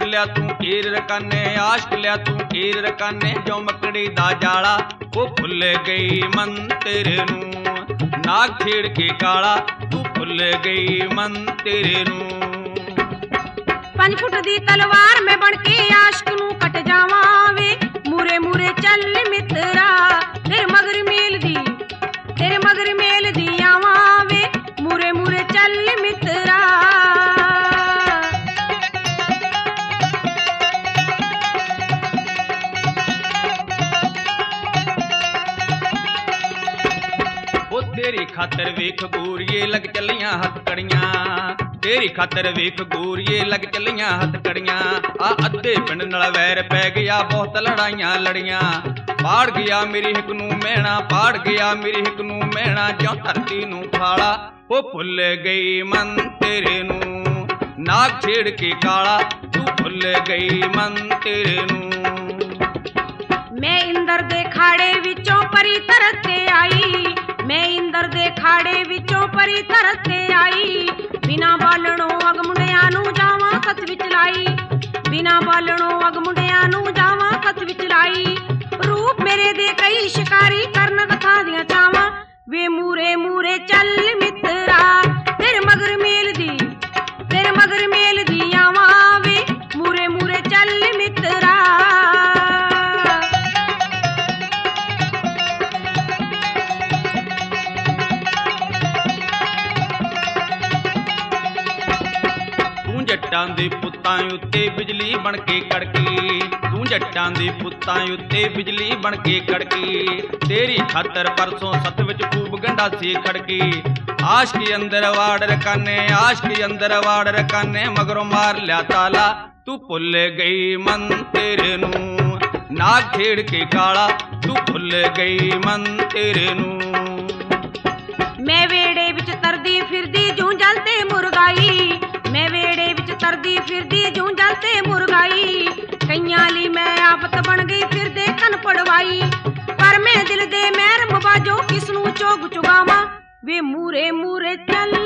लिया तू हीर रकाने, आशिक लिया तू हीर रकाने, जो मकड़ी दा जाला वो भुल गई मन तेरे नू। नाग छेड़ के काला तू भुल गई मन तेरे नू। 5 फुट दी तलवार में बन के आशिक नू कट जावा वे, मूरे मूरे चल मित्रा तेरे मगर मेल दी, तेरे मगर मेल दी आवा वे, मूरे मूरे चल मित्रा। वो तेरी खातर वेख गोरिये लग चलियां हथकड़ियां, तेरी खातर वेख गोरिये लग चलियां हथकड़ियां। आ अद्धे पिंड नाल वैर पै गया, बहुत लड़ाइयां लड़ियां। पाड़ गया मेरी हिक नू मैणा, पाड़ गया मेरी हिक नू मैणा, ज्यों धरती नू फाड़ा वो भुल गई मन तेरे नू। नाग छेड़ के काला तू भुल गई मन तेरे नू। मैं इंदर दे खाड़े विचों परी तरते आई, मैं इंदर दे खाड़े विचों परी तरते आई। बिना बालणों अग मुंडियां नू जावां सत विच लाई, बिना बालणों अग मुंडियां नू जावां सत विच लाई। रूप मेरे दे कई शिकारी करन कथा दियां चावां, वे मूरे मूरे चल मित्रा तेरे मगर मेल दी, तेरे मगर मेल दी आवां वे, मूरे मूरे चल मित्रा। जट्टां दे पुत्तां उत्ते बिजली बन के कड़की, तू जट्टां दे पुत्तां उत्ते बिजली बन के कड़की। तेरी खातर परसों सत विच खूब गंडासी खड़की। आशिक अंदर वाड़ रकाने, आशिक अंदर वाड़ रकाने, मगरों मार लिया ताला तू भुल गई मन तेरे नू। नाग छेड़ के काला तू भुल गई मन तेरे नू। मैं वेड़े विच तरदी फिरदी जूं जलते मुरगाई, मैं वेड़े विच तरदी फिरदी जूं जलते मुरगाई। कईयां ली मैं आफत बन गई फिरदे कन पड़वाई, पर मैं दिल दे महरम बाजो किसनू चोग चुगावां वे मूरे मूरे चल